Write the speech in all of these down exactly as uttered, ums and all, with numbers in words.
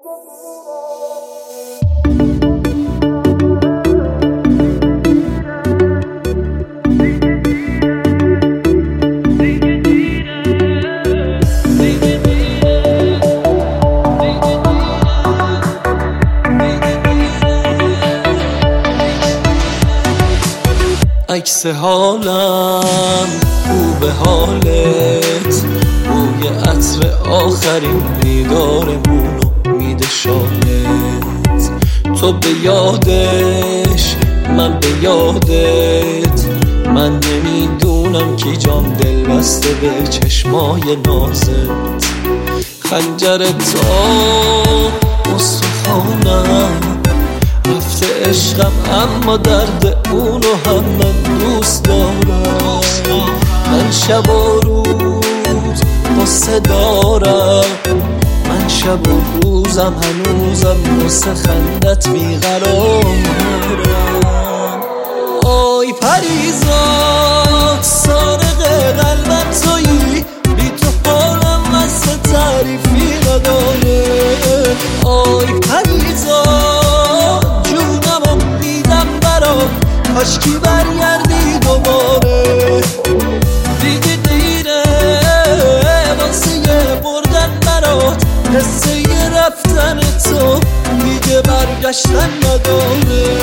عکس حالم رو به حالت، بوی عطر آخرین دیدارمونو میده شاهد. تو به یادش من به یادت، من نمیدونم کی جام دل بسته به چشمای نازت. خنجر تا استخوانم رفته عشقم، اما درد اونو هم من دوست دارم. من شب و روز قصه دارم، من شب و روزم هنوزم واسه خندت بیقرارم. آی پریزاد سارق قلبم تویی، بی تو حالم واسه تعریفی نداره. آی پریزاد جونمو میدم برات، کاشکی برگردی دوباره. دیگه دیره واسه بردن برات، قصه رفتن تو دیگه برگشتن نداره.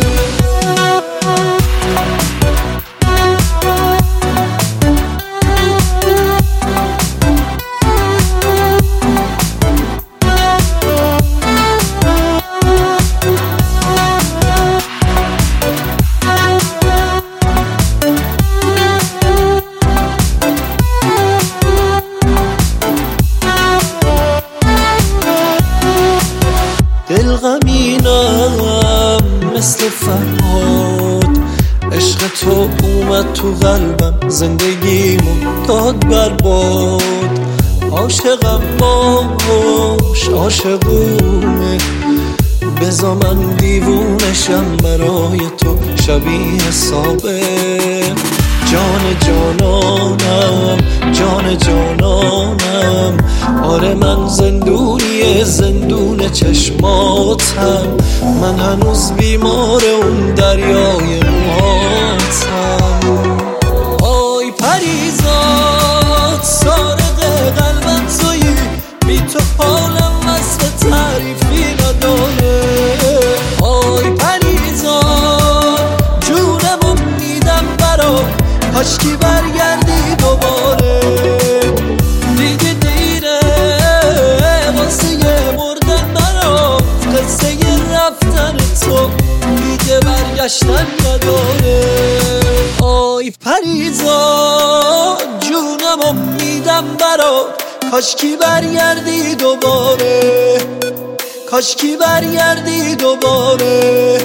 دل غمینم مثل فرهاد، عشق تو اومد تو قلبم، زندگیمو داد برباد. عاشقم باش عاشقونه، بذار من دیوونشم برای تو شبیه سابق. جان جانانم جان جانانم، آره من زندونی زندون چشماتم. من هنوز بیمار اون دریای موهاتم. آی پریزاد سارق قلبم تویی، بی تو حالم وصف تعریفی نداره. آی پریزاد جونمو میدم برات، کاشکی برگردی دوباره. دیگه دیره واسه مردن برات، قصه رفتن تو دیگه برگشتن نداره. آی پریزاد جونمو میدم برات، کاشکی برگردی دوباره، کاشکی برگردی دوباره.